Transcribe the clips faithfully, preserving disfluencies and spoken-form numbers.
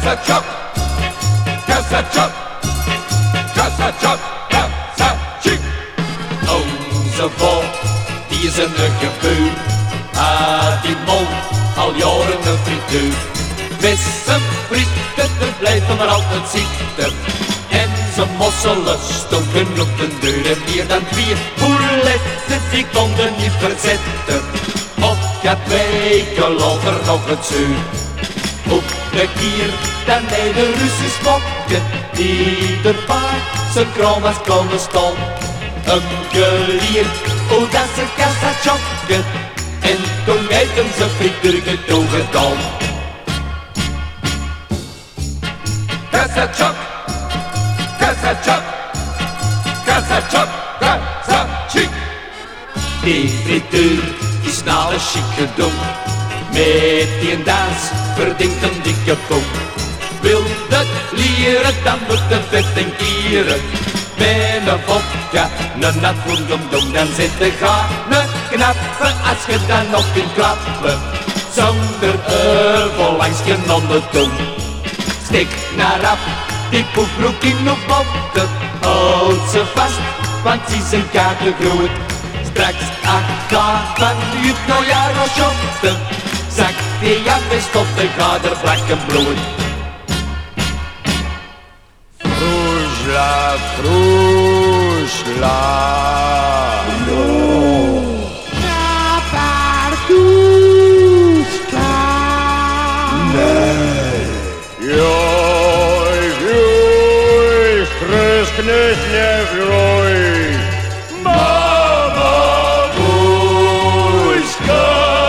Kassachok, Kassachok, Kassachok, Kassachik. Onze vol, die is een gebeur. Ah, die mol, al jaren een frituur. Vissen, frieten, er blijven maar altijd zitten. En zijn mosselen stonken op de deur. En meer dan vier bouletten, die konden niet verzetten. Op gaat weken later nog het zuur. Op de kier, dan bij de Russisch mokken. Ieder paard zijn kroon als konden stond. Een gelier, hoe dat ze kassachokken. En toen heeft hem zijn frituur toegedaan. Kassachok, Kassachok, Kassachok, Kassachik. Die frituur is nou een chic gedoe. Met die dans verdient een dikke poep. Wil het lieren, dan moet het vet en kieren. Met een vodka, een nat voeldomdom, dan zit de ganen knappen als je dan nog kunt klappen. Zonder euvel langs je ondertoon. Stik naar af, die poepbroek in de botten. Houd ze vast, want die zijn kaarten groeit. Straks achteraan van je het nieuwjaar nog shotten. Zak die af is tot de gader blakken bloeit. Vroesla, vroesla. No. Kaparduska. Nee. Joj, joj, stresknes nie wjoj. Mama Boeska.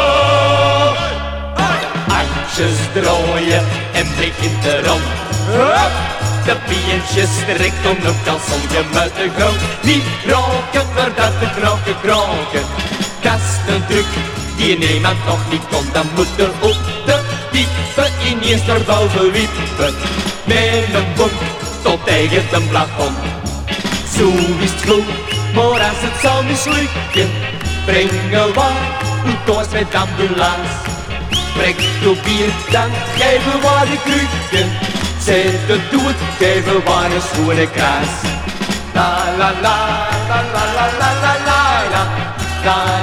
Handjes draaien en begint te rond. Hup! De pientjes direct om de kalsonje met de grond. Niet roken voordat de kroken kroken. Kasten druk die niemand nog niet kon. Dan moet er op de diepe ineens naar boven wiepen. Met een boom tot tegen het plafond. Zo is het goed, maar als het zou mislukken, brengen we uw toos met ambulance. Brek uw bier, dan geven we de krukken. Zet het doet, geven we een schone kraas. La la la la la la la la la la.